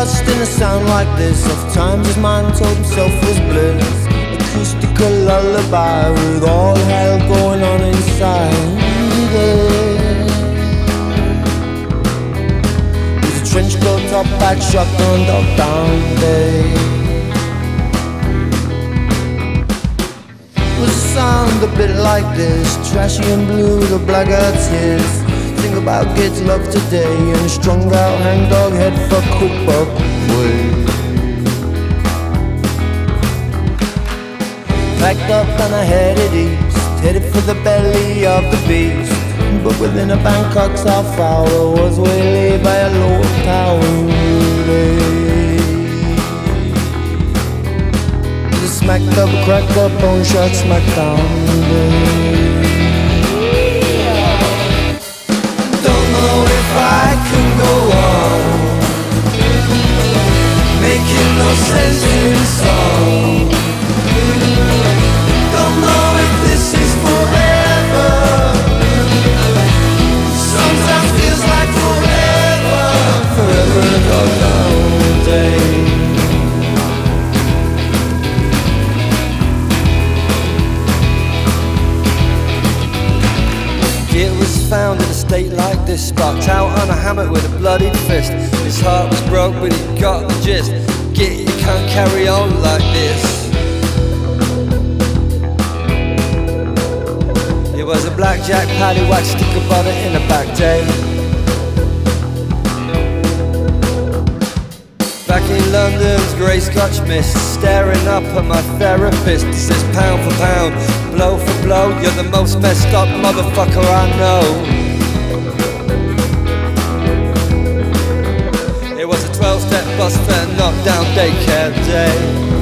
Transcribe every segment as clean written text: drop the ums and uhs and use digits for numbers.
lost in a sound like this. Oft times his mind told himself was bliss. Acoustical lullaby with all hell going on inside it. With a trench coat, top hat, shotgun, dog down day. Was a sound a bit like this, trashy and blue with a blackguard tears. Think about kids' love today and a strung out hangdog head for quick buck way. Packed up and I headed east, headed for the belly of the beast. But within a Bangkok's half hour was waylaid by a low town. Smacked up, cracked up, bone shot, smacked down. Don't know if I can go on, making no sense in song. Don't know if this is forever. Sometimes feels like forever. Forever and a long day. It was found in a state like this, sparked out on a hammock with a bloodied fist. His heart was broke but he got the gist. Get, you can't carry on like this. It was a blackjack paddy wax, stick a bonnet in a back day. Back in London's grey Scotch mist, staring up at my therapist. He says pound for pound, blow for blow, you're the most messed up motherfucker I know. It was a 12-step bus fare, knockdown daycare day.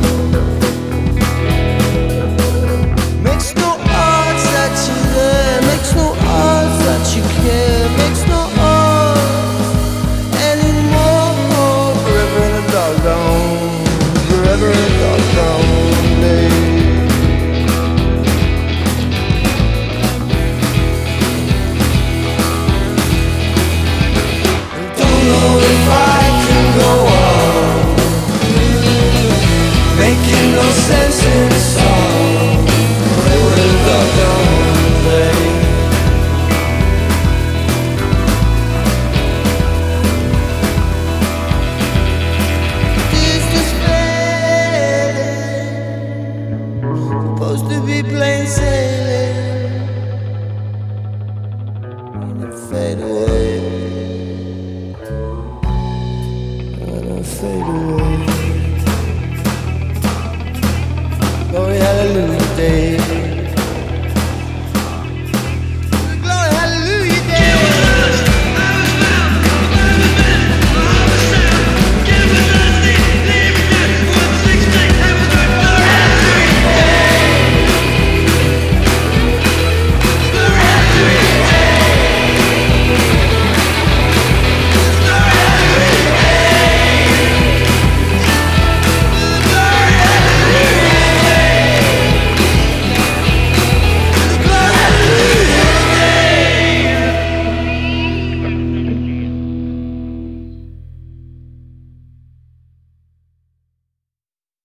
Makes no odds that you're there, makes no odds that you care, makes no odds anymore. Forever in a dog down, forever in a dog down day. If I can go on, making no sense in a song. Forever in a dog down day. Is this fading? Supposed to be plain sailing, and it fade away. Fade away. Glory, hallelujah.